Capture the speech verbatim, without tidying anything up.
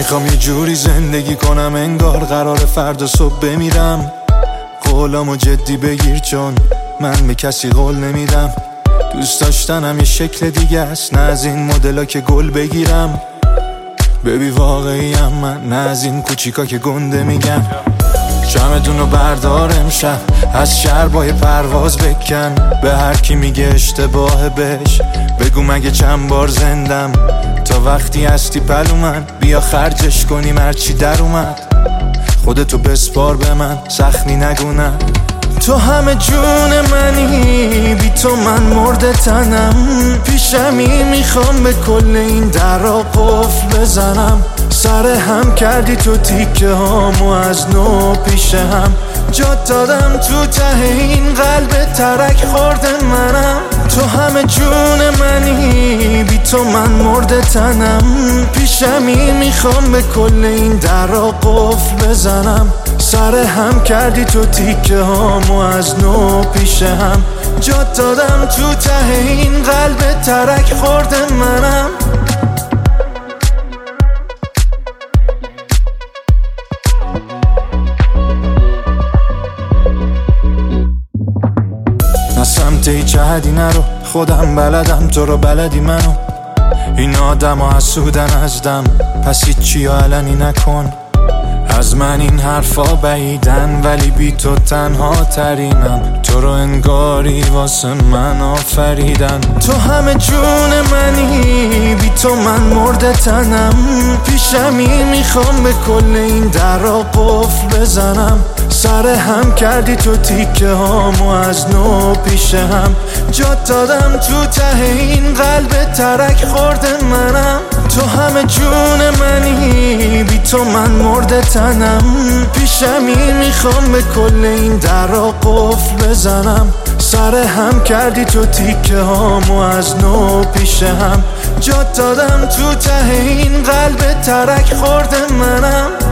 میخوام یه جوری زندگی کنم انگار قرار فردا صبح بمیرم. قولامو جدی بگیر چون من به کسی قول نمیدم. دوست داشتنم یه شکل دیگه است، نه از این مدلا که گل بگیرم. ببی واقعیم من، نه از این کوچیکا که گنده میگن. شمعدونو بردار امشب، از شربای پرواز بکن. به هر کی میگه اشتباه بهش بگو مگه چند بار زندم. تا وقتی هستی پلو من، بیا خرجش کنیم هرچی در اومد. خودتو بسپار به من، سخنی نگونم. تو همه جون منی، بی تو من مرده تنم. پیشمی میخوام به کل این درا قفل بزنم. سر هم کردی تو تیکه هامو از نو پیش هم. جات دادم تو ته این قلب ترک خورده منم. تو همه جون منی، بی تو من مرده تنم. پیشمی میخوام به کل این درا قفل بزنم. سر هم کردی تو تیکه هامو از نو پیش هم. جات دادم تو ته این قلب ترک خورده منم. نه سمت هیچ حدی نرو، خودم بلدم تو رو بلدی منو. این آدم ها حسودن از دم، پس هیچی ها علنی نکن. از من این حرفا بعیدن ولی بی تو تنها ترینم. تو رو انگاری واسه من آفریدن. تو همه جون منی، بی تو من مرده تنم. پیشمی میخوام به کل این درا قفل بزنم. سر هم کردی تو تیکه هامو از نو پیش هم. جات دادم تو ته این قلب ترک خورده منم. تو همه جون منی، بی تو من مرده تنم. پیشمی میخوام به کل این درا قفل بزنم. سر هم کردی تو تیکه هامو از نو پیش هم. جات دادم تو ته این قلب ترک خورده منم.